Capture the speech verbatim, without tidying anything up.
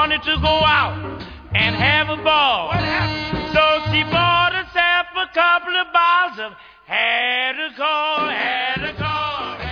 wanted to go out and have a ball. What happened? So she bought herself a couple of bottles of had a call, had a call.